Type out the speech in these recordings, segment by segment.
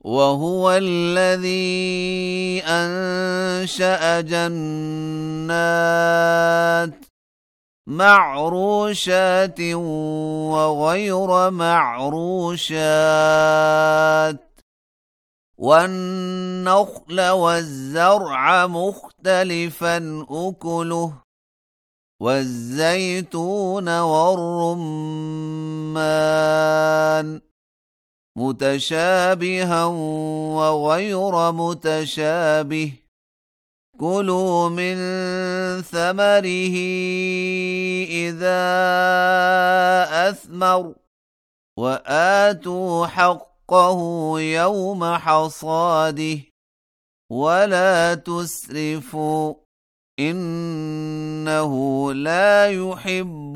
وهو الذي أنشأ جنات معروشات وغير معروشات والنخل والزرع مختلفا أكله والزيتون والرمان متشابها وغير متشابه كلوا من ثمره إذا أثمر وآتوا حقه يوم حصاده ولا تسرفوا إنه لا يحب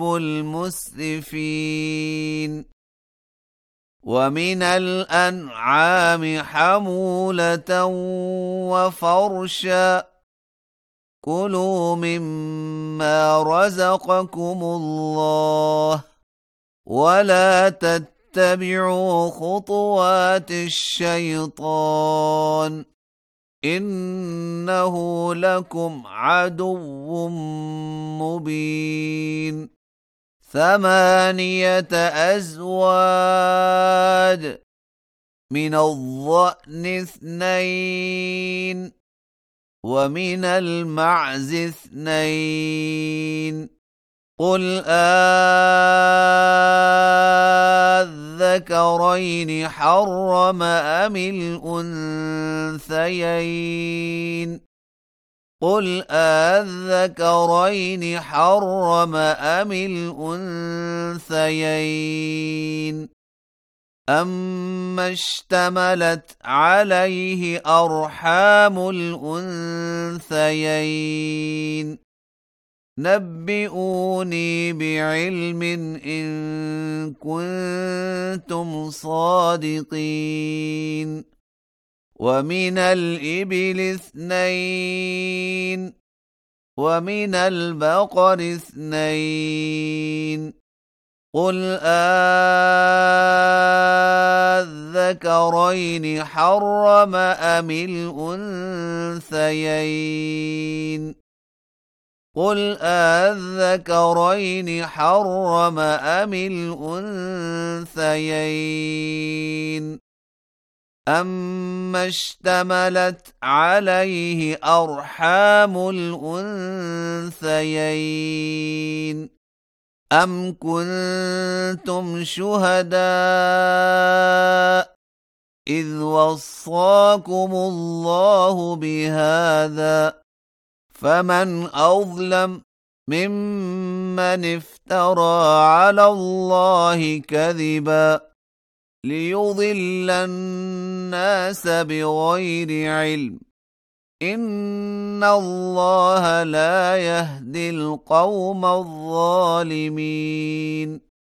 المسرفين ومن الأنعام حمولة وفرشا كلوا مما رزقكم الله ولا تتبعوا خطوات الشيطان إنه لكم عدو مبين 8 أزواج من الضأن 2 ومن المعز 2 قل أذكرين حرم أم الأنثيين قل أذكرين حرم أم الأنثيين أما اشتملت عليه أرحام الأنثيين نبئوني بعلم إن كنتم صادقين ومن الإبل 2 ومن البقر 2 قل أذكرين حرم أم الأنثيين قل أذكرين حرم أم الأنثيين أما اشتملت عليه أرحام الأنثيين أم كنتم شهداء إذ وصاكم الله بهذا فمن أظلم ممن افترى على الله كذبا ليضل الناس بغير علم إن الله لا يهدي القوم الظالمين